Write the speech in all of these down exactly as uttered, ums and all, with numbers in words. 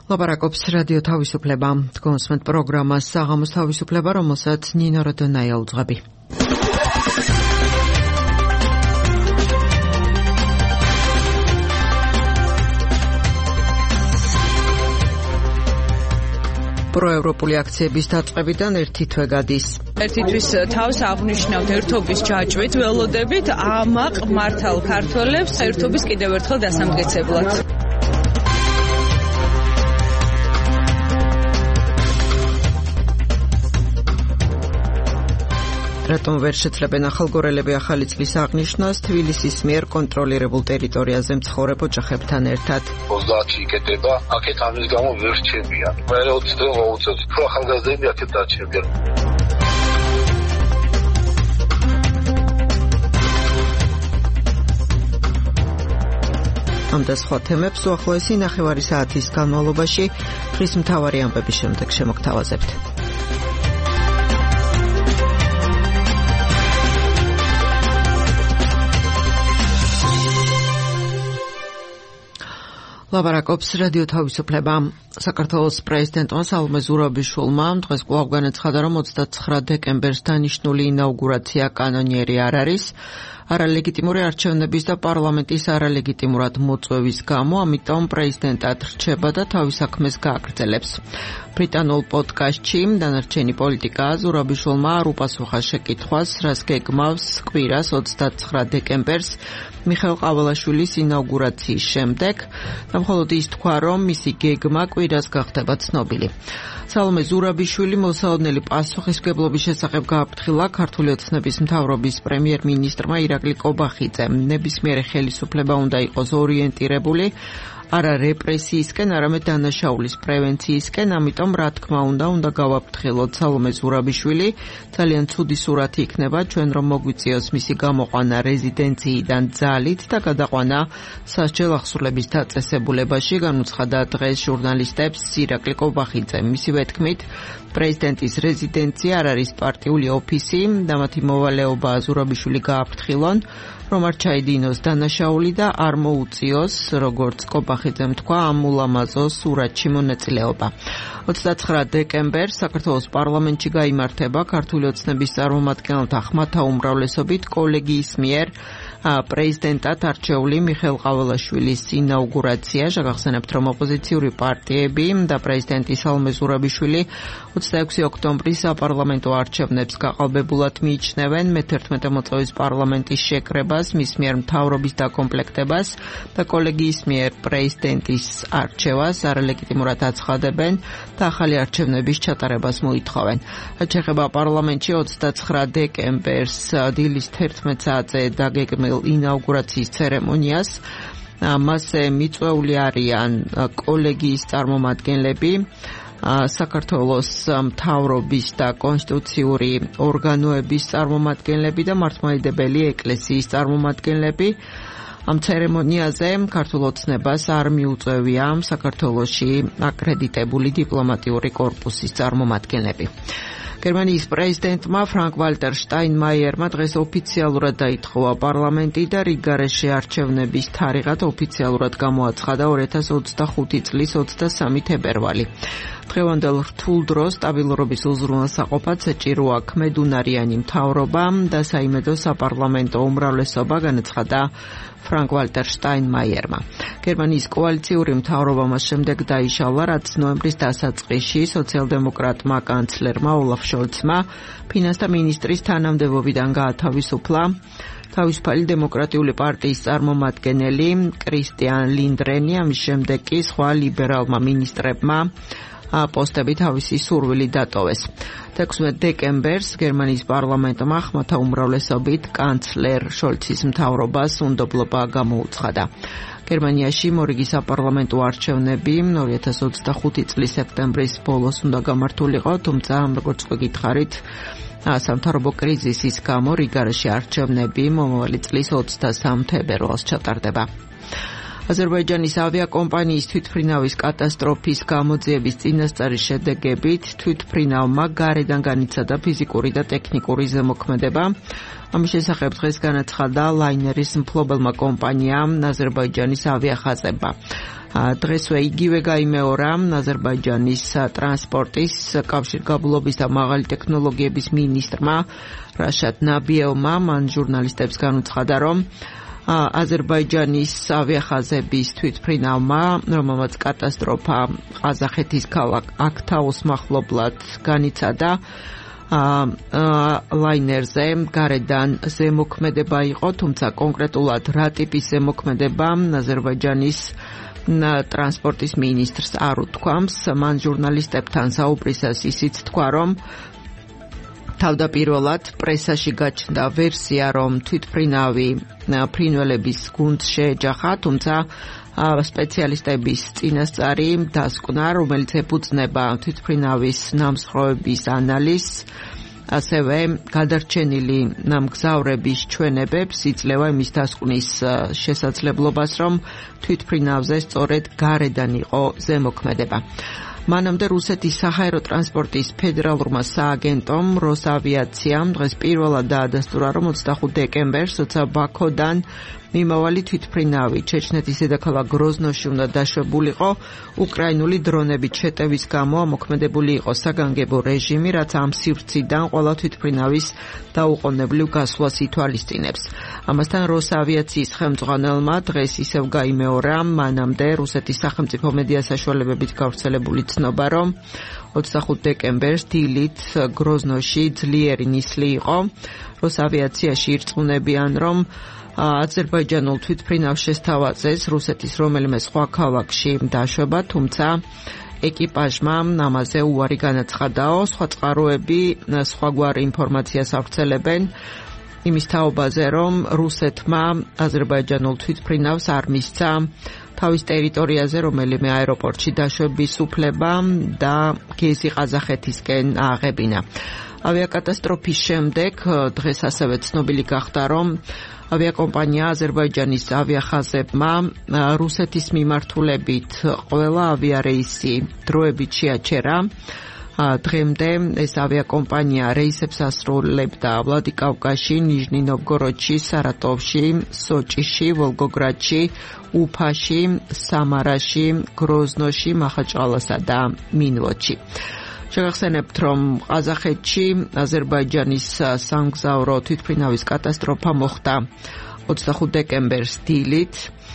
ლაპარაკობს რადიო თავისუფლება. თქვენსმენთ პროგრამას საღამოს თავისუფლება, რომელსაც ნინო როდონაია უძღვები. პროევროპული აქციების დაწყებიდან ერთი თვე გადის. ერთი თვის თავს აღნიშნავთ ერთობის ჯაჭვით, ველოდებით ამაყ მართალ ქართველებს ერთობის კიდევ ერთხელ დასამტკიცებლად. რატომ ვერ შეძლებენ ახალგორელები ახალი წლის აღნიშვნას თბილისის მიერ კონტროლირებულ ტერიტორიაზე მცხოვრებ ოჯახებთან ერთად? ოცდაათში იკეტება, აქეთ ამის გამო ვერ რჩებიან. მე ოცი დღე მოუწევთ, უფრო ახალგაზრდები აქეთ დარჩებიან. ამ და სხვა თემებს უახლოესი ნახევარი საათის განმავლობაში ხრის მთავარი ამბების შემდეგ შემოგთავაზებთ. ლაპარაკობს რადიო თავისუფლება. საქართველოს პრეზიდენტმა სალომე ზურაბიშვილმა დღეს კვლავ განაცხადა, რომ ოცდაცხრა დეკემბერს დანიშნული ინაუგურაცია კანონიერი არ არის. არალეგიტიმური არჩევნების და პარლამენტის არალეგიტიმურად მოწვევის გამო, ამიტომ პრეზიდენტად რჩება და თავის საქმეს გააგრძელებს. ბრიტანულ პოდკასტში დანარჩენი პოლიტიკა ზურაბიშვილმა არ უპასუხა შეკითხვას, რას გეგმავს კვირას ოცდაცხრა დეკემბერს მიხეილ ყაველაშვილის ინაუგურაციის შემდეგ და მხოლოდ ის თქვა, რომ მისი გეგმა კვირას გახდება ცნობილი. სალომე ზურაბიშვილი მოსაოდნელი პასუხისმგებლობის შესახებ გააფრთხილა ქართული ოცნების მთავრობის პრემიერ-მინისტრმა ირაკლი კობახიძემ. ნებისმიერი ხელისუფლება უნდა იყოს ორიენტირებული არა რეპრესიისკენ, არამედ დანაშაულის პრევენციისკენ, ამიტომ რა თქმა უნდა, უნდა გავაფრთხილოთ სალომე ზურაბიშვილი. ძალიან ცუდი სურათი იქნება ჩვენ რომ მოგვიწიოს მისი გამოყვანა რეზიდენციიდან ძალით და გადაყვანა სასჯელ ახსულების დაწესებულებაში, განუცხადა დღეს ჟურნალისტებს ირაკლი კობახიძე. მისივე თქმით, პრეზიდენტის რეზიდენცია არ არის პარტიული ოფისი და მათი მოვალეობა ზურაბიშვილი გააფრთხილონ, რომ არ ჩაიდინოს დანაშაული და არ მოუწიოს, როგორც კობახიძემ თქვა, ამ ულამაზო სურათში მონაწილეობა. ოცდაცხრა დეკემბერს საქართველოს პარლამენტში გაიმართება ქართული ოცნების წარმომადგენელთა ხმათა უმრავლესობით კოლეგიის მიერ პრეზიდენტად არჩეული მიხეილ ყაველაშვილის ინაუგურაცია. შეგახსენებთ, რომ ოპოზიციური პარტიები და პრეზიდენტი სალომე ზურაბიშვილი ოცდაექვსი ოქტომბრის საპარლამენტო არჩევნებს გაყალბებულად მიიჩნევენ მეთერთმეტე მოწვევის პარლამენტის შეკრებას, მის მიერ მთავრობის დაკომპლექტებას და კოლეგიის მიერ პრეზიდენტის არჩევას არალეგიტიმურად აცხადებენ და ახალი არჩევნების ჩატარებას მოითხოვენ. რაც შეეხება პარლამენტში ოცდაცხრა დეკემბერს დილის თერთმეტ საათზე დაგეგმილ ინაუგურაციის ცერემონიას მასზე მიწვეული არიან კოლეგიის წარმომადგენლები, საქართველოს მთავრობის და კონსტიტუციური ორგანოების წარმომადგენლები და მართლმადიდებელი ეკლესიის წარმომადგენლები. ამ ცერემონიაზე ქართულ ოცნებას არ მიუწევია საქართველოში აკრედიტებული დიპლომატიური კორპუსის წარმომადგენლები. გერმანიის პრეზიდენტმა ფრანკ-ვალტერ შტაინმაიერმა დღეს ოფიციალურად დაითხოვა პარლამენტი და რიგ გარეშე არჩევნების თარიღად ოფიციალურად გამოაცხადა ორი ათას ოცდახუთი წლის ოცდასამი თებერვალი. დღევანდელ რთულ დროს სტაბილურობის უზრუნველსაყოფად საჭიროა ქმედუნარიანი მთავრობა და საიმედო საპარლამენტო უმრავლესობა, განაცხადა ფრანკ-ვალტერ შტაინმაიერმა. გერმანიის კოალიციური მთავრობა მას შემდეგ დაიშალა, რაც ნოემბრის დასაწყისში სოციალ-დემოკრატმა კანცლერმა ოლაფ შოლცმა ფინანსთა მინისტრის თანამდებობიდან გაათავისუფლა თავისუფალი დემოკრატიული პარტიის წარმომადგენელი კრისტიან ლინდრენი, ამის შემდეგ კი სხვა ლიბერალმა მინისტრებმა პოსტები თავისი სურვილით დატოვეს. ექვსმეტ დეკემბერს გერმანიის პარლამენტმა ხმათა უმრავლესობით კანცლერ შოლცის მთავრობას უნდობლობა გამოუცხადა. გერმანიაში მორიგი საპარლამენტო არჩევნები ორი ათას ოცდახუთი წლის სექტემბრის ბოლოს უნდა გამართულიყო, თუმცა როგორც გითხარით, სამთავრობო კრიზისის გამო რიგ გარეშე არჩევნები მომავალი წლის ოცდასამ თებერვალს ჩატარდება. აზერბაიჯანის ავიაკომპანიის თვითმფრინავის კატასტროფის გამოძიების წინასწარის შედეგებით თვითმფრინავმა გარედან განიცადა ფიზიკური და ტექნიკური ზემოქმედება. ამის შესახებ დღეს განაცხადა ლაინერის მფლობელმა კომპანიამ აზერბაიჯანის ავიახაზებმა. დღესვე იგივე გაიმეორა აზერბაიჯანის ტრანსპორტის კავშირგაბმულობის და მაღალი ტექნოლოგიების მინისტრმა რაშად ნაბიევმა. მან ჟურნალისტებს განუცხადა, რომ აზერბაიჯანის ავიახაზების თვითმფრინავმა, რომელმაც კატასტროფა ყაზახეთის ქალაქ აქთაუს მახლობლად განიცადა, ლაინერზე გარედან ზემოქმედება იყო, თუმცა კონკრეტულად რა ტიპის ზემოქმედება აზერბაიჯანის ტრანსპორტის მინისტრს არ უთქვამს. მან ჟურნალისტებთან საუბრისას ისიც თქვა, რომ თავდაპირველად პრესაში გაჩნდა ვერსია, რომ თვითმფრინავი ფრინველების გუნდს შეეჯახა, თუმცა სპეციალისტების წინასწარი დასკვნა, რომელიც ეფუძნება თვითმფრინავის ნამსხვრევების ანალიზს, ასევე გადარჩენილი მგზავრების ჩვენებებს იძლევა იმის დასკვნის შესაძლებლობას, რომ თვითმფრინავზე სწორედ გარედან იყო ზემოქმედება. მანამდე რუსეთის საჰაერო ტრანსპორტის ფედერალურმა სააგენტომ როსავიაციამ დღეს პირველად დაადასტურა, რომ ოცდახუთ დეკემბერს, როცა ბაქოდან მიმავალი თვითმფრინავი ჩეჩნეთის დედაქალაქ გროზნოში უნდა დაშვებულიყო, უკრაინული დრონებით შეტევის გამო ამოქმედებული იყო საგანგებო რეჟიმი, რაც ამ სივრციდან ყველა თვითმფრინავის დაუყოვნებლივ გასვლას ითვალისწინებს. ამასთან როსავიაციის ხელმძღვანელმა დღეს ისევ გაიმეორა მანამდე რუსეთის სახელმწიფო მედია საშუალებებით გავრცელებული ცნობა, რომ ოცდახუთ დეკემბერს დილით გროზნოში ძლიერი ნისლი იყო. როსავიაციაში ირწმუნებიან, რომ აზერბაიჯანულ თვითმფრინავს შესთავაზეს რუსეთის რომელიმე სხვა ქალაქში დაშვება, თუმცა ეკიპაჟმა ამაზე უარი განაცხადაო. სხვა წყაროები სხვაგვარი ინფორმაციას ავრცელებენ იმის თაობაზე, რომ რუსეთმა აზერბაიჯანულ თვითმფრინავს არ მისცა თავის ტერიტორიაზე რომელიმე აეროპორტში დაშვების უფლება და გეზი ყაზახეთისკენ ააღებინა. ავიაკატასტროფის შემდეგ დღეს ასევე ცნობილი გახდა, რომ ავიაკომპანია აზერბაიჯანის ავიახაზებმა რუსეთის მიმართულებით ყველა ავიარეისი დროებით შეაჩერა. დღემდე ეს ავიაკომპანია რეისებს ასრულებდა ვლადიკავკაზში, ნიჟნი-ნოვგოროდში, სარატოვში, სოჭიში, ვოლგოგრადში, უფაში, სამარაში, გროზნოში, მახაჩყალასა და მინვოდში. შეგახსენებთ, რომ ყაზახეთში აზერბაიჯანის სამგზავრო თვითმფრინავის კატასტროფა მოხდა ოცდახუთ დეკემბერს დილით.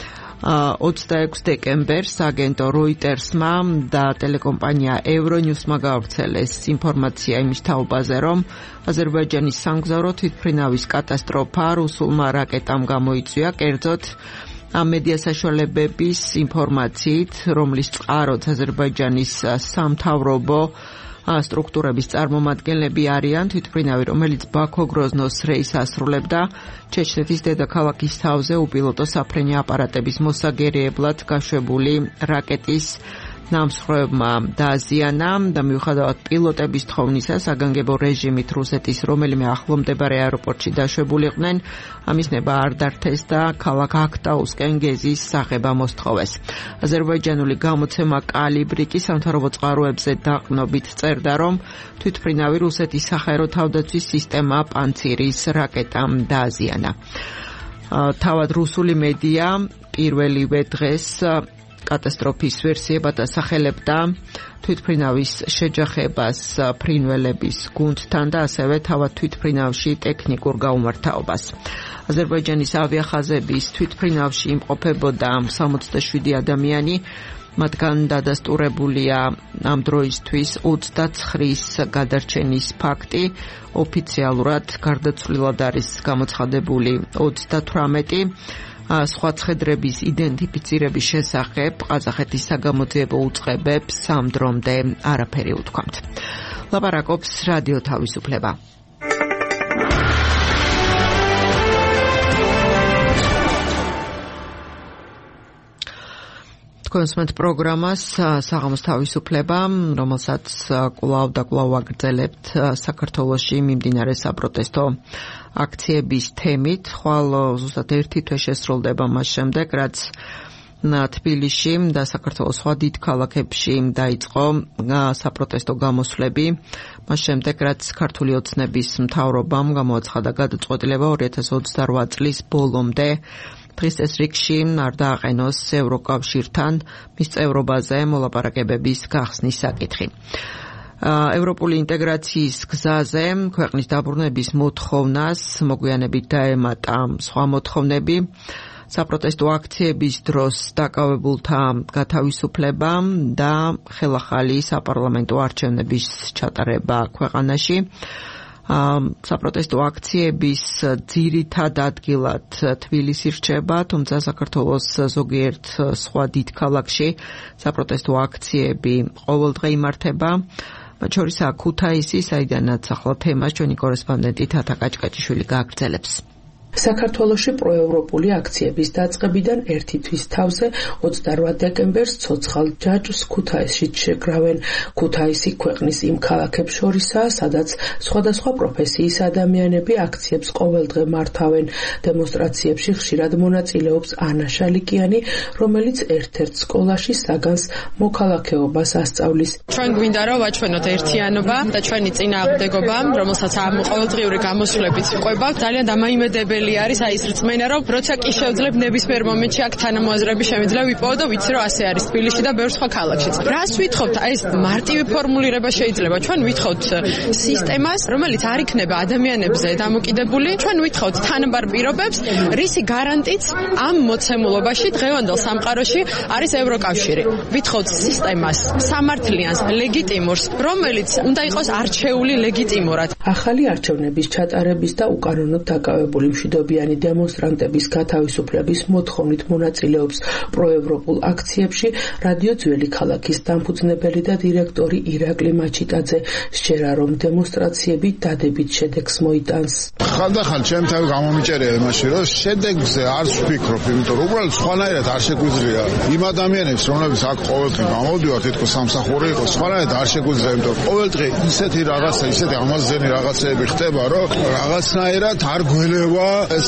ოცდაექვსი დეკემბერს აგენტო როიტერსმა და ტელეკომპანია ევრონიუსმა გავრცელეს ინფორმაცია იმის თაობაზე, რომ აზერბაიჯანის სამგზავრო თვითმფრინავის კატასტროფა რუსულმა რაკეტამ გამოიწვია, კერძოდ მედია საშუალებების ინფორმაციით, რომლის წყაროც აზერბაიჯანის სამთავრობო სტრუქტურების წარმომადგენლები არიან. თვითმფრინავი, რომელიც ბაქო-გროზნოს რეისს ასრულებდა, ჩეჩნეთის დედაქალაქის თავზე უპილოტო საფრენი აპარატების მოსაგერიებლად გაშვებული რაკეტის ნამსხვრევმა დააზიანა და მიუხედავად პილოტების თხოვნისა, საგანგებო რეჟიმით რუსეთის რომელიმე ახლომდებარე აეროპორტში დაშვებულიყვნენ, ამის ნება არ დართეს და ქალაქ აქთაუსკენ გეზის საღება მოსთხოვეს. აზერბაიჯანული გამოცემა კალიბრი კი სამთავრობო წყაროებზე დაყრდნობით წერდა, რომ თვითმფრინავი რუსეთის საჰაერო თავდაცვის სისტემა პანცირის რაკეტამ დააზიანა. თავად რუსული მედია პირველივე დღეს კატასტროფის ვერსიებად ასახელებდა თვითმფრინავის შეჯახებას ფრინველების გუნდთან და ასევე თავად თვითმფრინავში ტექნიკურ გაუმართავობას. აზერბაიჯანის ავიახაზების თვითმფრინავში იმყოფებოდა სამოცდაშვიდი ადამიანი, მათგან დადასტურებულია ამ დროისთვის ოცდაცხრის გადარჩენის ფაქტი, ოფიციალურად გარდაცვლილად არის გამოცხადებული ოცდათვრამეტი. სხვა ცხედრების იდენტიფიცირების შესახებ ყაზახეთის საგამოძიებო უწყებებს ამ დრომდე არაფერი უთქვამთ. ლაპარაკობს რადიო თავისუფლება. კონსმენტ პროგრამას საღამოს თავისუფლება, რომელსაც კვლავ და კვლავ აგრძელებთ საქართველოში მიმდინარე საპროტესტო აქციების თემით. ხვალ ზუსტად ერთი თვე შესრულდება მას შემდეგ, რაც თბილისში და საქართველოს სხვა დიდ ქალაქებში დაიწყო საპროტესტო გამოსვლები. მას შემდეგ, რაც ქართული ოცნების მთავრობამ გამოაცხადა გადაწყვეტილება ორი ათას ოცდარვა წლის ბოლომდე დღის წესრიგში არ დააყენოს ევროკავშირთან მის წევრობაზე მოლაპარაკებების გახსნის საკითხი. ევროპული ინტეგრაციის გზაზე ქვეყნის დაბრუნების მოთხოვნას მოგვიანებით დაემატა სხვა მოთხოვნები. საპროტესტო აქციების დროს დაკავებულთა გათავისუფლება და ხელახალი საპარლამენტო არჩევნების ჩატარება ქვეყანაში. საპროტესტო აქციების ძირითად ადგილად თბილისი რჩება, თუმცა საქართველოს ზოგიერთ სხვა დიდ ქალაქში საპროტესტო აქციები ყოველდღე იმართება. მათ შორისაა ქუთაისი, საიდანაც ახლა თემას ჩვენი კორესპონდენტი თათა კაჭკაჭიშვილი გააგრძელებს. საქართველოში პროევროპული აქციების დაწყებიდან ერთი თვის თავზე ოცდარვა დეკემბერს ცოცხალ ჯაჭვს ქუთაისში შეგრავენ. ქუთაისი ქვეყნის იმ ქალაქებს შორისაა, სადაც სხვადასხვა პროფესიის ადამიანები აქციებს ყოველდღე მართავენ. დემონსტრაციებში ხშირად მონაწილეობს ანა შალიკიანი, რომელიც ერთ-ერთ სკოლაში საგანს მოქალაქეობას ასწავლის. ჩვენ გვინდა რომ ვაჩვენოთ ერთიანობა და ჩვენი წინააღმდეგობა, რომელსაც ამ ყოველდღიური გამოსვლებით ვყვებავთ, ძალიან დამაიმედებელი არის აი ეს რწმენა, რომ როცა კი შევძლებ ნებისმიერ მომენტში აქ თანამოაზრეები შემიძლია ვიპოვო და ვიცი რომ ასე არის თბილისში და ბევრ სხვა ქალაქშიც. რას ვითხოვთ? აი ეს მარტივი ფორმულირება შეიძლება. ჩვენ ვითხოვთ სისტემას, რომელიც არ იქნება ადამიანებზე დამოკიდებული. ჩვენ ვითხოვთ თანაბარ პირობებს, რისი გარანტიც ამ მოცემულობაში დღევანდელ სამყაროში არის ევროკავშირი. ვითხოვთ სისტემას, სამართლიანს, ლეგიტიმურს, რომელიც უნდა იყოს არჩეული ლეგიტიმურად. ახალი არჩევნების ჩატარების და უკანონოდ დაკავებული მშვიდობიანი დემონსტრანტების გათავისუფლების მოთხოვნით მონაწილეობს პროევროპულ აქციებში რადიო ძველი ქალაქის დამფუძნებელი და დირექტორი ირაკლი მაჩიტაძე. სჯერა, რომ დემონსტრაციები დადებით შედეგს მოიტანს. ხალხთან ჩემ თავი გამომიჭერია იმაში, რომ შედეგზე არ ვფიქრობ, იმიტომ რომ უბრალოდ სხვანაირად არ შეგვიძლია იმ ადამიანებს, რომლებიც აქ ყოველდღე გამოდივართ, თითქოს სამსახური იყოს, სხვანაირად არ შეგვიძლია, იმიტომ რომ ყოველდღე ისეთი რაღაცა, ისეთი ამაზენი რაღაცეები ხდება, რომ რაღაცნაირად არ გველევა ეს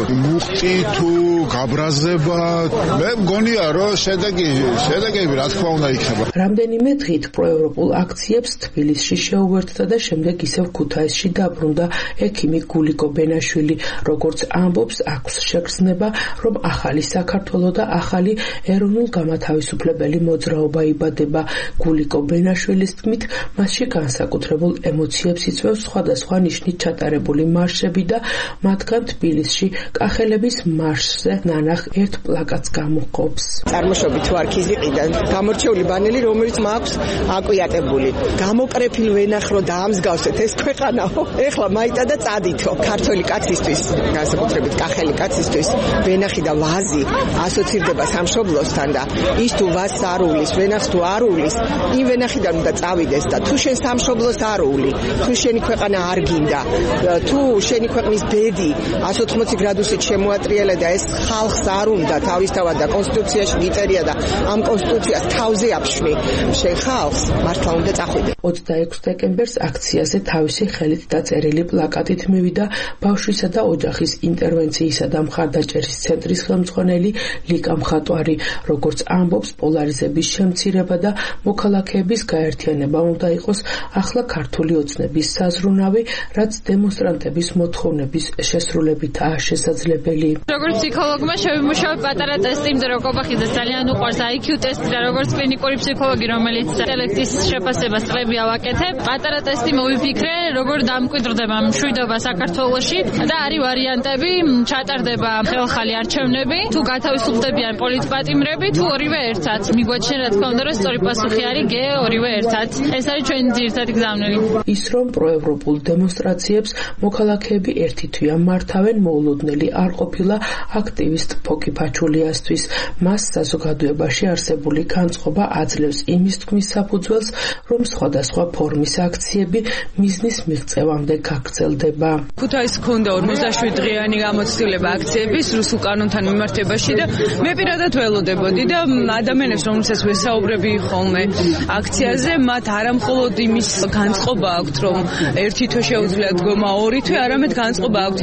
მუხტი თუ გაბრაზება. მე მგონია, რომ შედეგი შედეგები რა თქმა უნდა იქნება. რამდენიმე დღით პროევროპულ აქციებს თბილისში შეუერთდა და შემდეგ ისევ ქუთაისში დაბრუნდა ექიმი გულიკო ბენაშვილი. როგორც ამბობს, აქვს შეგრძნება, რომ ახალი საქართველო და ახალი ეროვნულ-გამათავისუფლებელი მოძრაობა იბადება. გულიკო ბენაშვილის თქმით, მასში განსაკუთრებულ ემოციებს იწვევს სხვადასხვა ნიშნით ჩატარებული მარშები და მათგან თბილისში კახელების მარშზე ნანახ ერთ პლაკატს გამოყოფს. წარმოშობით ვარ ქიზიყიდან, გამორჩეული ბანელი, რომელიც მაქვს აკვიატებული. გამოკრეფილ ვენახრო დაამსგავსეთ ეს ქვეყანაო. ეხლა მაიტა და წადითო. ქართველი კაცისთვის, განსაკუთრებით კახელი კაცისთვის, ვენახი და ვაზი ასოცირდება სამშობლოსთან და ის თუ ვაზს არ უვლის, ვენახს თუ არ უვლის, იმ ვენახიდან უნდა წავიდეს და თუ შენ სამშობლოს არ უვლი, თუ შენი ქვეყანა არ გინდა, თუ შენი ქვეყნის ბედი εκατს ოცდაოთხ გრადუსით შემოატრიალა და ეს ხალხს არ უნდა თავისთავად და კონსტიტუციაში გიწერია და ამ კონსტიტუციას თავზე აფშვი, შენ ხალხს მართლა უნდა წახვიდე. ოცდაექვსი დეკემბერს აქციაზე თავისი ხელით დაწერილი პლაკატით მივიდა ბავშვისა და ოჯახის ინტერვენციისა და მხარდაჭერის ცენტრის ხელმძღვანელი ლიკა მხატვარი. როგორც ამბობს, პოლარიზების შემცირება და მოქალაქეების გაერთიანება უნდა იყოს ახლა ქართული ოცნების საზრუნავი, რაც დემონსტრანტების მოთხოვნების შესრულებითაა შესაძლებელი. როგორც ფსიქოლოგმა შევიმუშავე პატარა ტესტი, იმიტომ რომ კობახიძე ძალიან უყვარს აი ქიუ ტესტი და როგორც კლინიკური ფსიქოლოგი, რომელიც ინტელექტის შეფასებას წლები ავაკეთებ, პატარა ტესტი მოვიფიქრე, როგორ დამკვიდრდება მშვიდობა საქართველოში და არის ვარიანტები, ჩატარდება ხელხალი არჩევნები, თუ გათავისუფლდებიან პოლიტპატიმრები, თუ ორივე ერთად. მიგვაჩნია რა თქმა უნდა, რომ სწორი პასუხი არის გე ორივე ერთად. ეს არის ჩვენი ძირითადი გზავნილი. ის რომ პროევროპულ დემონსტრაციებს მოქალაქეები ერთი თვია მართავენ, მოულოდნელი არ ყოფილა აქტივისტ ფოკი ფაჩულიასთვის. მას საზოგადოებაში არსებული განწყობა აძლევს იმის თქმის საფუძველს, რომ სხვადასხვა ფორმის აქციები მიზნის მიღწევამდე გაგრძელდება. ქუთაისს ჰქონდა ორმოცდაშვიდ დღიანი გამოცდილება აქციების რუსულ კანონთან მიმართებაში და მე პირადად ველოდებოდი და ადამიანებს, რომელსაც ვესაუბრები ხოლმე აქციაზე, მათ არამხოლოდ იმის განწყობა აქვთ, რომ ერთი თვე შეუძლიათ დგომა, ორი თვე, არამედ განწყობა აქვთ იმით, რომ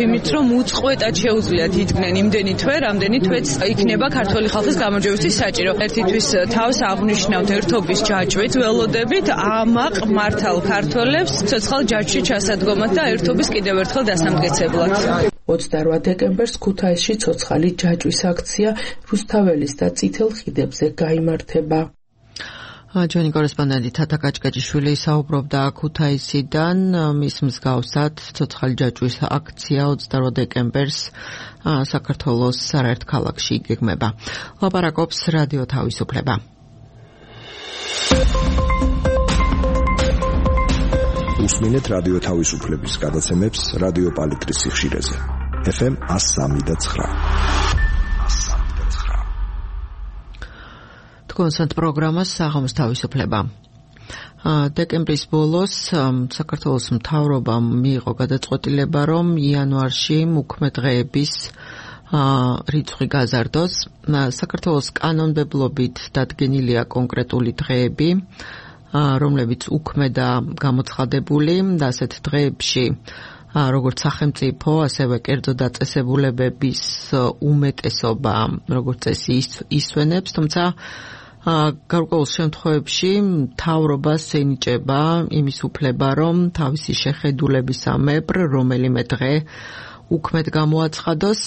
რომ უწყვეტად შეუძლიათ იდგნენ იმდენი თვე, რამდენი თვეც იქნება ქართველი ხალხის გამარჯვებისთვის საჭირო. ერთისთვის თავს აღნიშნავთ ერთობის ჯაჭვით, ველოდებით ამაყ მართალ ქართველებს ცოცხალ ჯაჭვში ჩასადგომად და ერთობის კიდევ ერთხელ დასამტკიცებლად. ოცდარვა დეკემბერს ქუთაისში ცოცხალი ჯაჭვის აქცია რუსთაველის და წითელ ხიდებზე გაიმართება. ჩვენი კორესპონდენტი თათა კაჭკაჭიშვილი საუბრობდა ქუთაისიდან. მის მსგავსად ცოცხალი ჯაჭვის აქცია ოცდარვა დეკემბერს საქართველოს არაერთ ქალაქში იგეგმება. ლაპარაკობს რადიო თავისუფლება. უსმინეთ რადიო თავისუფლების გადაცემებს რადიო პალიტრის სიხშირეზე. ეფ ემ one oh three და nine. კონსერტ პროგრამას საღამოს თავისუფლება. დეკემბრის ბოლოს საქართველოს მთავრობამ მიიღო გადაწყვეტილება, რომ იანვარში უქმე დღეების რიცხვი გაზარდოს. საქართველოს კანონმდებლობით დადგენილია კონკრეტული დღეები, რომლებიც უქმე და გამოცხადებული და ასეთ დღეებში როგორც სახელმწიფო, ასევე კერძო დაწესებულებების უმეტესობა როგორც წესი ისვენებს, თუმცა გარკვეულ შემთხვევებში მთავრობას ენიჭება იმის უფლება, რომ თავისი შეხედულებისამებრ რომელიმე დღე უქმედ გამოაცხადოს.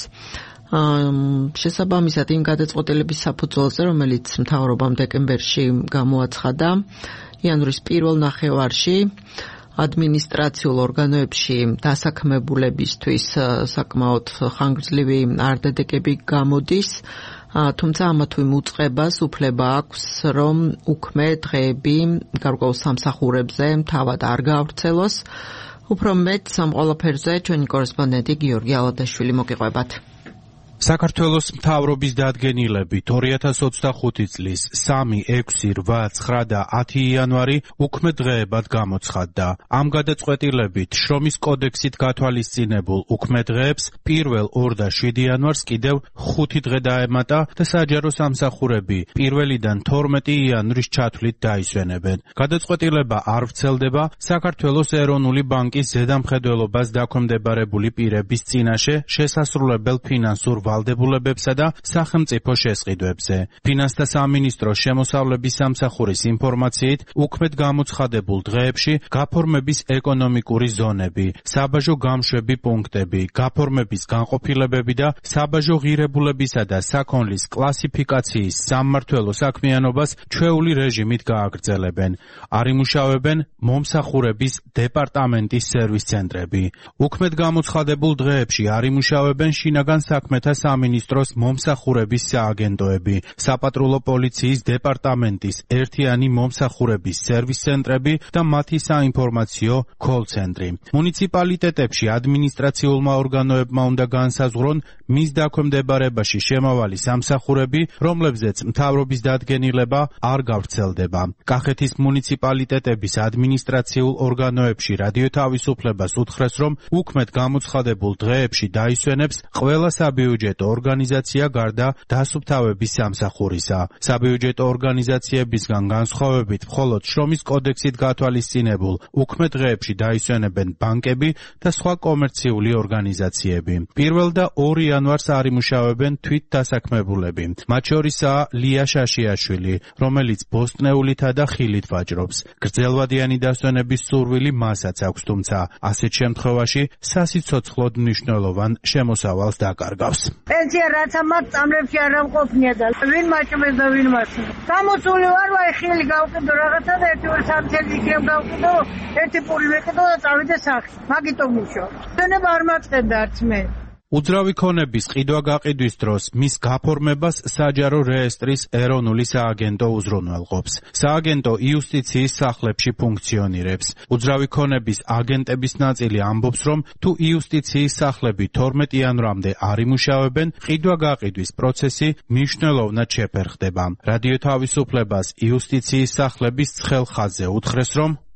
შესაბამისად იმ გადაწყვეტილების საფუძველზე, რომელიც მთავრობამ დეკემბერში გამოაცხადა, იანვრის პირველ ნახევარში ადმინისტრაციულ ორგანოებში დასაქმებულებისთვის საკმაოდ ხანგრძლივი არდადეგები გამოდის, თუმცა ამა თუ იმ უწყებას უფლება აქვს, რომ უქმე დღეები გარკვეულ სამსახურებზე თავად არ გაავრცელოს. უფრო მეტს ამ ყველაფერზე ჩვენი კორესპონდენტი გიორგი ალადაშვილი მოგიყვებათ. საქართველოს მთავრობის დადგენილებით ორი ათას ოცდახუთი წლის სამი, ექვსი, რვა, ცხრა და ათი იანვარი უქმე დღეებად გამოცხადდა. ამ გადაწყვეტილებით შრომის კოდექსით გათვალისწინებულ უქმე დღეებს პირველ, ორ და შვიდი იანვარს კიდევ ხუთი დღე დაემატა და საჯარო სამსახურები პირველიდან თორმეტი იანვრის ჩათვლით დაისვენებენ. გადაწყვეტილება არ ვრცელდება საქართველოს ეროვნული ბანკის ზედამხედველობას დაქვემდებარებული პირების წინაშე შესასრულებელ ფინანსურ ვალდებულებებსა და სახელმწიფო შესყიდვებზე. ფინანსთა სამინისტროს შემოსავლების სამსახურის ინფორმაციით, უქმედ გამოცხადებულ დღეებში გაფორმების ეკონომიკური ზონები, საბაჟო გამშვები პუნქტები, გაფორმების განყოფილებები და საბაჟო ღირებულებისა და საქონლის კლასიფიკაციის სამმართველო საქმიანობას ჩვეული რეჟიმით გააგრძელებენ. არ იმუშავებენ მომსახურების დეპარტამენტის სერვის ცენტრები. უქმედ გამოცხადებულ დღეებში არ იმუშავებენ შინაგან საქმეთა სამინისტროს მომსახურების სააგენტოები, საპატრულო პოლიციის დეპარტამენტის ერთიანი მომსახურების სერვის ცენტრები და მათი საინფორმაციო კოლ-ცენტრი. მუნიციპალიტეტებში ადმინისტრაციულმა ორგანოებმა უნდა განსაზღვრონ მის დაქვემდებარებაში შემავალი სამსახურები, რომლებზეც მთავრობის დადგენილება არ გავრცელდება. კახეთის მუნიციპალიტეტების ადმინისტრაციულ ორგანოებში რადიო თავისუფლებას უთხრეს, რომ უქმედ გამოცხადებულ დღეებში დაისვენებს ყველა საბიუჯეტო ორგანიზაცია გარდა დასუფთავების სამსახურისა. საბიუჯეტო ორგანიზაციებისგან განსხვავებით, მხოლოდ შრომის კოდექსით გათვალისწინებულ უქმე დღეებში დაისვენებენ ბანკები და სხვა კომერციული ორგანიზაციები. პირველ და ორ იანვარს არ იმუშავებენ თვით დასაქმებულები. მათ შორისაა ლია შაშიაშვილი, რომელიც ბოსტნეულითა და ხილით ვაჭრობს. გრძელვადიანი დასვენების სურვილი მასაც აქვს, თუმცა ასეთ შემთხვევაში სასიცოცხლოდ მნიშვნელოვან შემოსავალს დაკარგავს. პენსია რაც ამათ წამლებში არ ამყოფნია და ვინ მაჭმეს და ვინ მასწავლე. გამოსული ვარ, ვაი ხილი გავყიდო რაღაცა და ერთი ორი სამი წელი იქნებ გავყიდო, ერთი პური ვეკიდო და წავიდე სახლში. მაგიტომ მუშაობ. დენება არ მაწყენდა არც მე. უძრავი ქონების ყიდვა-გაყიდვის დროს მის გაფორმებას საჯარო რეესტრის ეროვნული სააგენტო უზრუნველყოფს. სააგენტო იუსტიციის სახლებში ფუნქციონირებს. უძრავი ქონების აგენტების ნაწილი ამბობს, რომ თუ იუსტიციის სახლები თორმეტი იანვრამდე არ იმუშავებენ, ყიდვა-გაყიდვის პროცესი მნიშვნელოვნად შეფერხდება. რადიო თავისუფლებას იუსტიციის სახლების ცხელ ხაზზე უთხრეს, რომ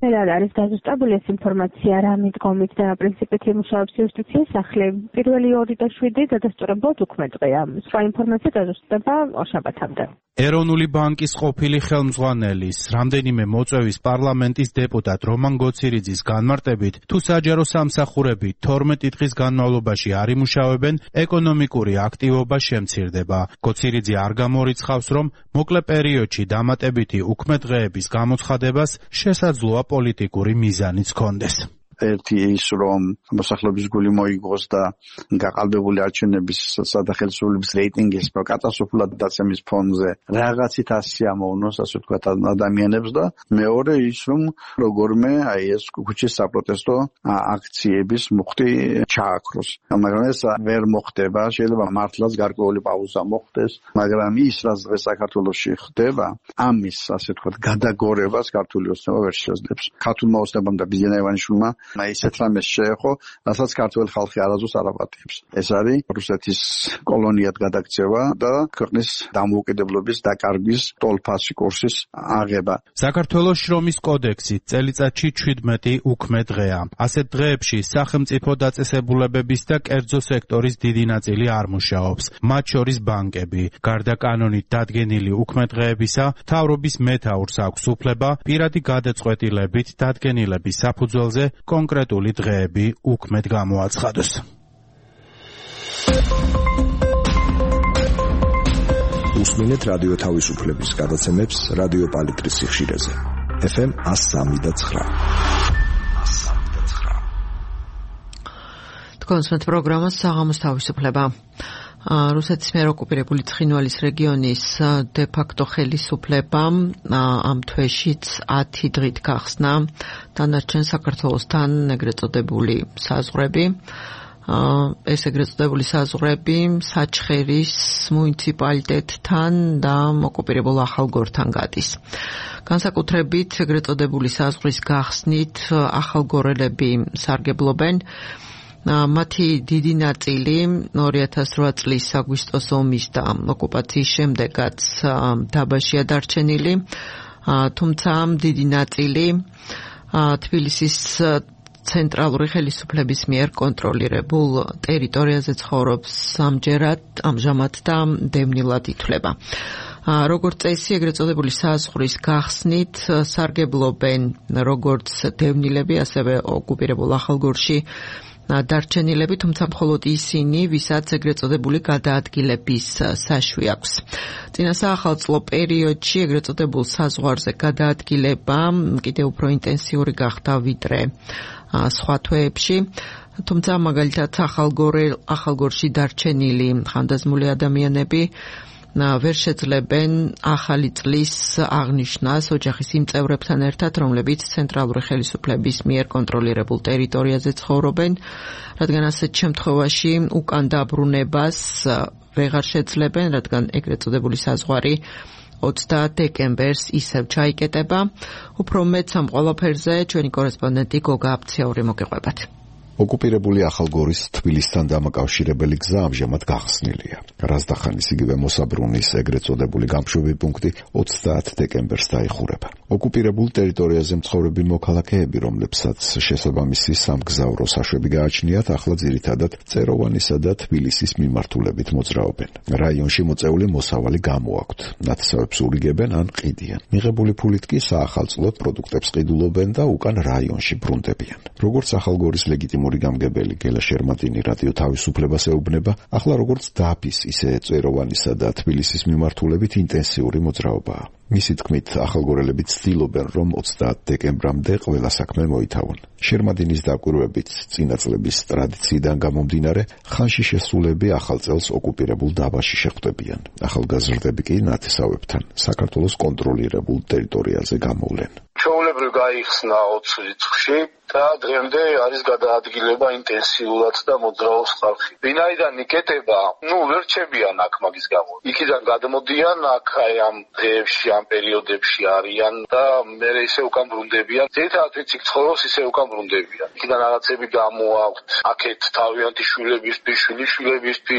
რა არის დაზუსტებული ეს ინფორმაცია რა მიდგომით და პრინციპით იმუშავებს იუსტიციის სახლი. პირველი ორი და შვიდი დადასტურებლად უქმე დღეა. სხვა ინფორმაცია დაზუსტდება შაბათამდე. ეროვნული ბანკის ყოფილი ხელმძღვანელის, რამდენიმე მოწვევის პარლამენტის დეპუტატ რომან გოცირიძის განმარტებით, თუ საჯარო სამსახურები თორმეტი დღის განმავლობაში არ იმუშავებენ, ეკონომიკური აქტივობა შემცირდება. გოცირიძე არ გამორიცხავს, რომ მოკლე პერიოდში დამატებითი უქმე დღეების გამოცხადებას შესაძლოა პოლიტიკური მიზანიც ჰქონდეს. ერთი ის რომ მოსახლეობის გული მოიგოს და გაყალბებული არჩევნების სადახელსრულების რეიტინგის კატასტროფულად დაცემის ფონზე რაღაცით ასე ამოვნოს, ასე ვთქვათ, ადამიანებს და მეორე ის რომ როგორმე აი ეს ქუჩის საპროტესტო აქციების მუხტი ჩააქროს. მაგრამ ეს ვერ მოხდება, შეიძლება მართლაც გარკვეული პაუზა მოხდეს, მაგრამ ის რაც დღეს საქართველოში ხდება, ამის ასე ვთქვათ გადაგორებას ქართული ოცნება ვერ შეძლებს. ქართულმა ოცნებამ და ბიზენა ივანიშვილმა ისეთ რამეს შეეხო, რასაც ქართველ ხალხი არასდროს არ აპატიებს. ეს არის რუსეთის კოლონიად გადაქცევა და ქვეყნის დამოუკიდებლობის დაკარგვის ტოლფასი კურსის აღება. საქართველოს შრომის კოდექსით წელიწადში შვიდმეტი უქმე დღეა. ასეთ დღეებში სახელმწიფო დაწესებულებების და კერძო სექტორის დიდი ნაწილი არ მუშაობს, მათ შორის ბანკები. გარდა კანონით დადგენილი უქმე დღეებისა, მთავრობის მეთაურს აქვს უფლება პირადი გადაწყვეტილებით დადგენილების საფუძველზე კონკრეტული დღეები უქმედ გამოაცხადოს. უსმინეთ რადიო თავისუფლების გადაცემებს რადიო პალიტრის სიხშირეზე. ეფ ემ one oh three და nine. თქვენს პროგრამას საღამოს თავისუფლება. რუსეთის მიერ ოკუპირებული ცხინვალის რეგიონის დე-ფაქტო ხელისუფლებამ ამ თვეშიც ათი დღით გახსნა დანარჩენ საქართველოსთან ეგრეთ წოდებული საზღვრები. ეს ეგრეთ წოდებული საზღვრები საჩხერის მუნიციპალიტეტთან და ოკუპირებულ ახალგორთან გადის. განსაკუთრებით ეგრეთ წოდებული საზღვრის გახსნით ახალგორელები სარგებლობენ. მათი დიდი ნაწილი ორი ათას რვა წლის აგვისტოს ომის და ოკუპაციის შემდეგაც დაბაშია დარჩენილი, თუმცა დიდი ნაწილი თბილისის ცენტრალური ხელისუფლების მიერ კონტროლირებულ ტერიტორიაზე ცხოვრობს ამჯერად, ამჟამად და დევნილად ითვლება. როგორც წესი, ეგრეთ წოდებული საზღვრის გახსნით სარგებლობენ როგორც დევნილები, ასევე ოკუპირებულ ახალგორში დარჩენილები, თუმცა მხოლოდ ისინი, ვისაც ეგრეთ წოდებული გადაადგილების საშვი აქვს. წინა საახალწლო პერიოდში ეგრეთ წოდებულ საზღვარზე გადაადგილება კიდევ უფრო ინტენსიური გახდა ვიდრე სხვა თვეებში, თუმცა მაგალითად ახალგორში დარჩენილი ხანდაზმული ადამიანები ვერ შეძლებენ ახალი წლის აღნიშვნას ოჯახის იმ წევრებთან ერთად, რომლებიც ცენტრალური ხელისუფლების მიერ კონტროლირებულ ტერიტორიაზე ცხოვრობენ, რადგან ასეთ შემთხვევაში უკან დაბრუნებას ვეღარ შეძლებენ, რადგან ეგრეთ წოდებული საზღვარი ოცდაათ დეკემბერს ისევ ჩაიკეტება. უფრო მეტ ამ ყველაფერზე ჩვენი კორესპონდენტი გოგა აფციაური მოგეყვებათ. ოკუპირებული ახალგორის თბილისთან დამაკავშირებელი გზა ამჟამად გახსნილია. რაზდახანის იგივე მოსაბრუნის ეგრეთ წოდებული გამშვები პუნქტი ოცდაათ დეკემბერს დაიხურება. ოკუპირებულ ტერიტორიაზე მცხოვრები მოქალაქეები, რომლებსაც შესაბამისი სამგზავრო საშვები გააჩნიათ, ახლა ძირითადად წეროვანისა და თბილისის მიმართულებით მოძრაობენ. რაიონში მოწეული მოსავალი გამოაქვთ. ნათესავებს ურიგებენ ან ყიდიან. მიღებული ფულით კი საახალწლოდ პროდუქტებს ყიდულობენ და უკან რაიონში ბრუნდებიან. როგორც ახალგორის ლეგიტიმური გამგებელი გელა შერმატინი რადიო თავისუფლებას ეუბნება, ახლა როგორც დაფის, ისე წეროვანისა და თბილისის მიმართულებით ინტენსიური მოძრაობაა. მისი თქმით, ახალგორელები ცდილობენ, რომ ოცდაათ დეკემბრამდე ყველა საქმე მოითავონ. შერმადინის დაკვირვებით წინა წლების ტრადიციიდან გამომდინარე, ხანში შესულები ახალ წელს ოკუპირებულ დაბაში შეხვდებიან. ახალგაზრდები კი ნათესავებთან საქართველოს კონტროლირებულ ტერიტორიაზე გამოვლენ. ჩვეულებრივ გაიხსნა ოცი რიცხვში და დღემდე არის გადაადგილება ინტენსიურად და მოძრაობს ხალხი. ვინაიდან იკეტება, ნუ ვერ რჩებიან აქ მაგის გამო. იქიდან გადმოდიან, აქ აი ამ დღეებში, ამ პერიოდებში არიან და მე ისე უკან ბრუნდებიან. ზედათ ვინც იქ ცხოვრობს, ისე უკან ბრუნდებიან. იქიდან რაღაცები გამოაქვთ, აქეთ თავიანთი შვილებისთვის, შვილიშვილებისთვის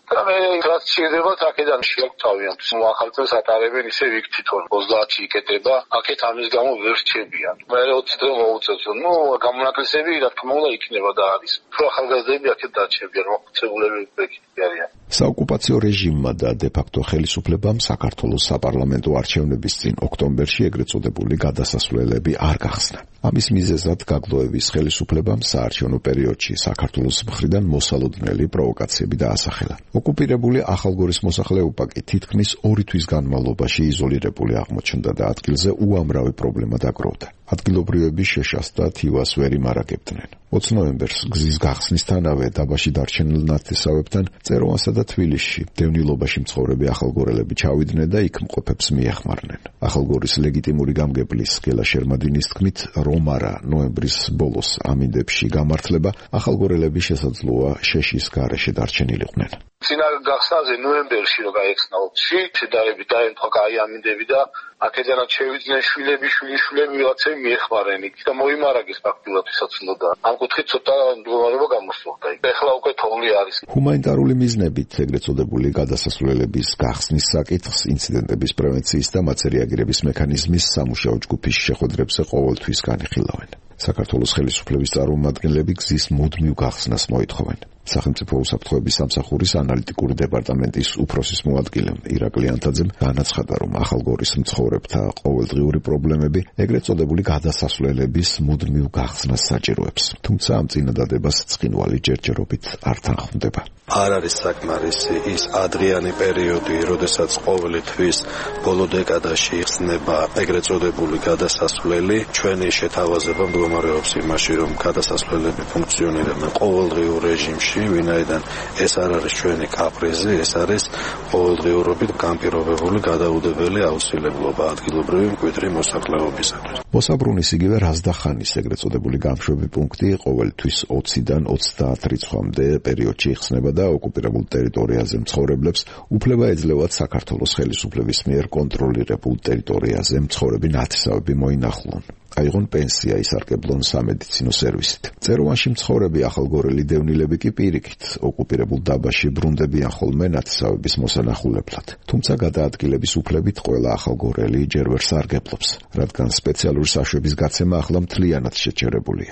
და მე რაც შეიძლება აქედან შეგვთავიან. ახალწელს ატარებენ ისე იქ თვითონ ოცდაათი იკეტება, აქეთ ამის გამო ვერ რჩებიან. მე ოცი დღე მოუწევს, ნუ გამონაკლისები რა თქმა უნდა იქნება და არის. უფრო ახალგაზრდები აქეთ დარჩებიან, მოხუცებულები იქ არიან. საოკუპაციო რეჟიმმა და დე-ფაქტო ხელისუფლებამ საქართველოს საპარლამენტო არჩევნების წინ ოქტომბერში ეგრეთ წოდებული გადასასვლელები არ გახსნა. ამის მიზეზად გაგლოების ხელისუფლებამ საარჩევნო პერიოდში საქართველოს მხრიდან მოსალოდნელი პროვოკაციები დაასახელა. ოკუპირებული ახალგორის მოსახლეობა კი თითქმის ორი თვის განმავლობაში იზოლირებული აღმოჩნდა და ადგილზე უამრავი პრობლემა დაგროვდა. ადგილობრივები შეშას და თივას ვერ იმარაგებდნენ. ოცი ნოემბერს გზის გახსნისთანავე დაბაში დარჩენილ ნათესავებთან წეროვანსა და თბილისში დევნილობაში მცხოვრები ახალგორელები ჩავიდნენ და იქ მყოფებს მიეხმარნენ. ახალგორის ლეგიტიმური გამგებლის გელა შერმადინის თქმით, რომ არა ნოემბრის ბოლოს ამინდებში გამართლება, ახალგორელები შესაძლოა შეშის გარეშე დარჩენილიყვნენ. წინა გახსნაზე ნოემბერში რო გაიხსნა ოცი, შედარებით დაემთხვა კაი ამინდები და აქედანაც შევიდნენ შვილები, შვილიშვილები ვიღაცები მიეხმარენ იქ და მოიმარაგეს ფაქტურად ვისაც უნდა. ამ კუთხით ცოტა მდგომარეობა გამოსულდა. ეხლა უკვე თოვლი არის. ჰუმანიტარული მიზნებით ეგრეთ წოდებული გადასასვლელების გახსნის საკითხს ინციდენტების პრევენციის და მათზე რეაგირების მექანიზმის სამუშაო ჯგუფის შეხვედრებზე ყოველთვის განიხილავენ. საქართველოს ხელისუფლების წარმომადგენლები გზის მუდმივ გახსნას მოითხოვენ. სახელმწიფო უსაფრთხოების სამსახურის ანალიტიკური დეპარტამენტის უფროსის მოადგილე ირაკლი ანთაძემ განაცხადა, რომ ახალგორის მცხოვრებთა ყოველდღიური პრობლემები ეგრეთ წოდებული გადასასვლელების მუდმივ გახსნას საჭიროებს. თუმცა ამ წინადადებას ცხინვალი ჯერჯერობით არ თანხმდება. არ არის საკმარისი ის ადრიანი პერიოდი, როდესაც ყოველი თვის ბოლო დეკადაში იხსნება ეგრეთ წოდებული გადასასვლელი. ჩვენი შეთავაზება მდგომარეობს იმაში, რომ გადასასვლელები ფუნქციონირებენ ყოველდღიურ რეჟიმში, ვინაიდან ეს არ არის ჩვენი კაპრიზი, ეს არის ყოველდღიურობით განპირობებული გადაუდებელი აუცილებლობა ადგილობრივი მკვიდრი მოსახლეობისათვის. მოსაბრუნის იგივე რაზდახანის ეგრეთ წოდებული გამშვები პუნქტი ყოველთვის ოციდან ოცდაათ რიცხვამდე პერიოდში იხსნება და ოკუპირებულ ტერიტორიაზე მცხოვრებლებს უფლება ეძლევათ საქართველოს ხელისუფლების მიერ კონტროლირებულ ტერიტორიაზე მცხოვრები ნათესავები მოინახულონ. აიღონ პენსია, ისარგებლონ სამედიცინო სერვისით. წეროვანში მცხოვრები ახალგორელი დევნილები კი პირიქით ოკუპირებულ დაბაში ბრუნდებიან ხოლმე ნათესავების მოსანახულებლად. თუმცა გადაადგილების უფლებით ყველა ახალგორელი ჯერ ვერ სარგებლობს, რადგან სპეციალური საშვების გაცემა ახლა მთლიანად შეჩერებულია.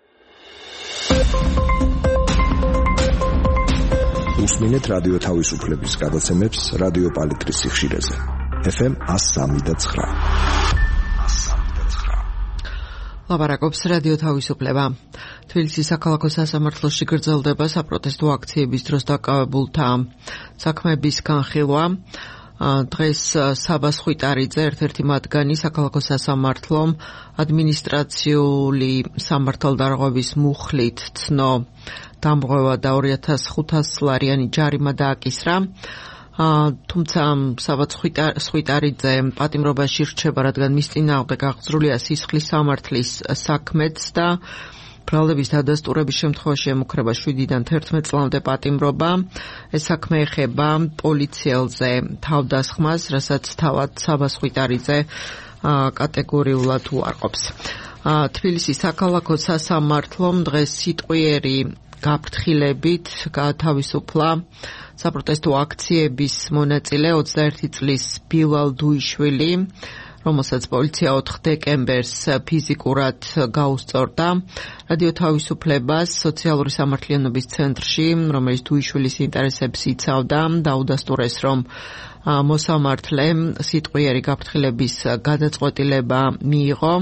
უსმინეთ რადიო თავისუფლების გადაცემებს რადიო პალიტრის სიხშირეზე. ეფ ემ one oh three point nine. ლაპარაკობს რადიო თავისუფლება. თბილისის საქალაქო სასამართლოში გრძელდება საპროტესტო აქციების დროს დაკავებულთა საქმეების განხილვა. დღეს საბას ხვიტარიძე, ერთ-ერთი მათგანი საქალაქო სასამართლომ ადმინისტრაციული სამართალდარღვევის მუხლით ცნო დამღვევა და ორი ათას ხუთასი ლარიანი ჯარიმა დააკისრა. თუმცა საბაც ხვიტარიძე პატიმრობაში რჩება, რადგან მის წინააღმდეგ აღძრულია სისხლის სამართლის საქმეც და ბრალდების დადასტურების შემთხვევაში ემუქრება შვიდიდან თერთმეტ წლამდე პატიმრობა. ეს საქმე ეხება პოლიციელზე თავდასხმას, რასაც თავად საბას ხვიტარიძე კატეგორიულად უარყოფს. თბილისის საქალაქო სასამართლომ დღეს სიტყვიერი გაფრთხილებით გაათავისუფლა საპროტესტო აქციების მონაწილე ოცდაერთი წლის ბილალ დუიშვილი, რომელსაც პოლიცია ოთხ დეკემბერს ფიზიკურად გაუსწორდა. რადიო თავისუფლებას სოციალური სამართლიანობის ცენტრში, რომელიც დუიშვილის ინტერესებს იცავდა, დაუდასტურეს, რომ მოსამართლემ სიტყვიერი გაფრთხილების გადაწყვეტილება მიიღო.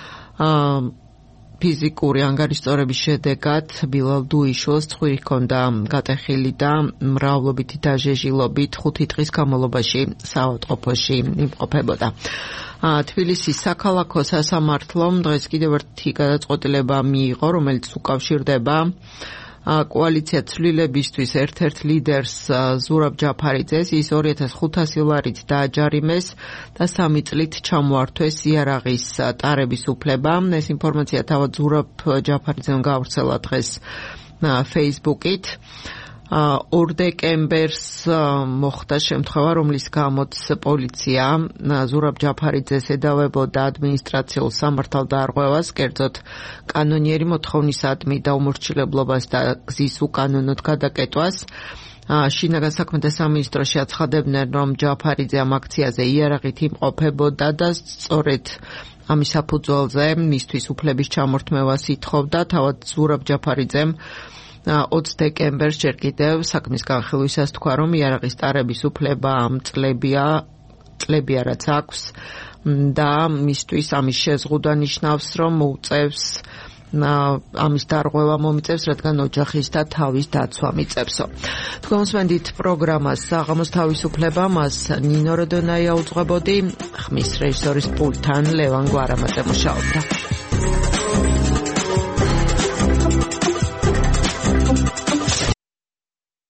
ფიზიკური ანგარიშწორების შედეგად ბილალ დუიშვილს ცხვირი ჰქონდა გატეხილი და მრავლობითი დაჟეჟილობით ხუთი დღის განმავლობაში საავადმყოფოში იმყოფებოდა. თბილისის საქალაქო სასამართლომ დღეს კიდევ ერთი გადაწყვეტილება მიიღო, რომელიც უკავშირდება კოალიცია ცვლილებისთვის ერთ-ერთ ლიდერს ზურაბ ჯაფარიძეს. ის ორი ათას ხუთასი ლარით დააჯარიმეს და სამი წლით ჩამოართვეს იარაღის ტარების უფლება. ეს ინფორმაცია თავად ზურაბ ჯაფარიძემ გაავრცელა დღეს Facebook-ით. ორ დეკემბერს მოხდა შემთხვევა, რომლის გამოც პოლიცია ზურაბ ჯაფარიძეს ედავებოდა ადმინისტრაციულ სამართალდარღვევას, კერძოდ კანონიერი მოთხოვნისადმი დაუმორჩილებლობას და გზის უკანონოდ გადაკეტვას. შინაგან საქმეთა სამინისტროში აცხადებდნენ, რომ ჯაფარიძე ამ აქციაზე იარაღით იმყოფებოდა და სწორედ ამის საფუძველზე მისთვის უფლების ჩამორთმევას ითხოვდა. თავად ზურაბ ჯაფარიძემ ოცი დეკემბერს ჯერ კიდევ საქმის განხილვისას თქვა, რომ იარაღის ტარების უფლება ამ წლებია, წლებია რაც აქვს და მისთვის ამის შეზღუდვა ნიშნავს, რომ მოუწევს ამის დარღვევა მომიწევს, რადგან ოჯახის და თავის დაცვა მიწევსო. თქვენ მოსმენთ პროგრამას საღამოს თავისუფლება, მას ნინო როდონაია უძღვებოდი, ხმის რეჟისორის პულტთან ლევან გვარამაძე მუშაობდა.